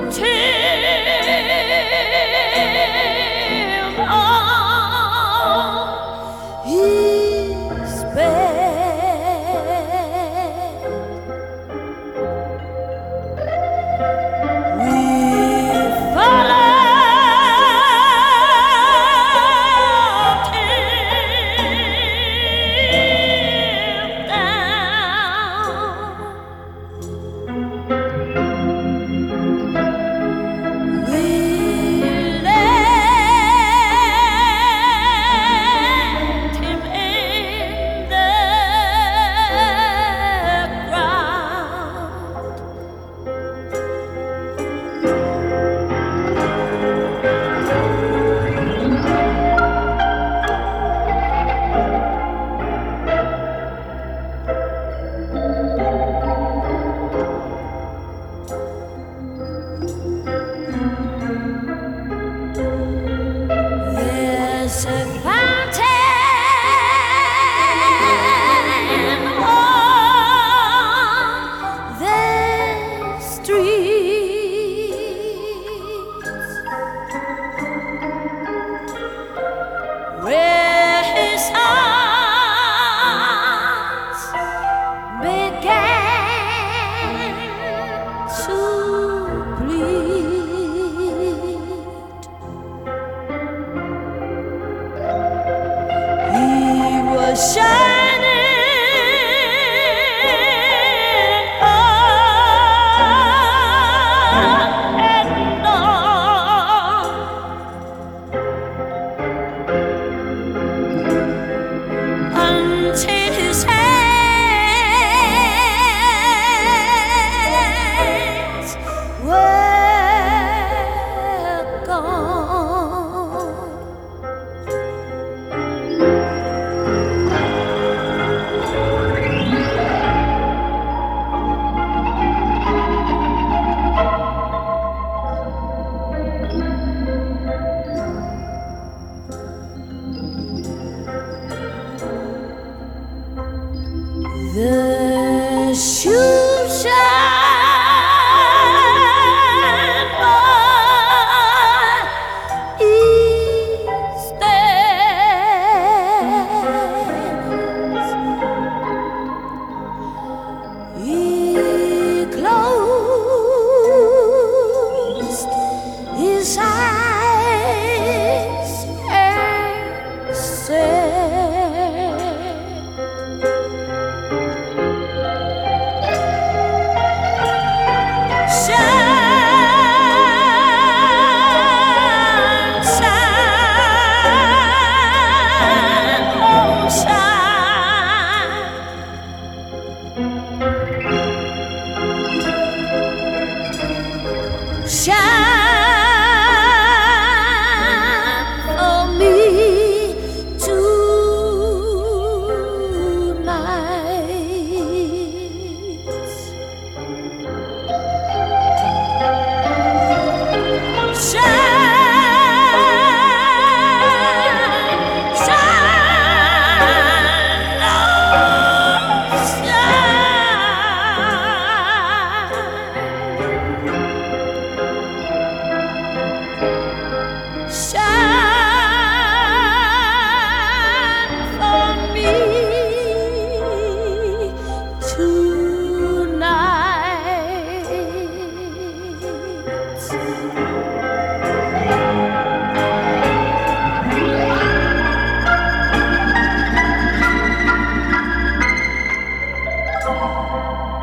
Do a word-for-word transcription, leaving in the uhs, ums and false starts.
till all is sped. We followed him down. We left him in the ground. There's a fountain on the streets where his heart began to bleed. He was shining on and on until his hands were gone. The shoe shine on east ends. He closed his eyes and said, shine, shine, oh shine. Shine for me tonight. Shine, shine, oh shine. Shine for me tonight.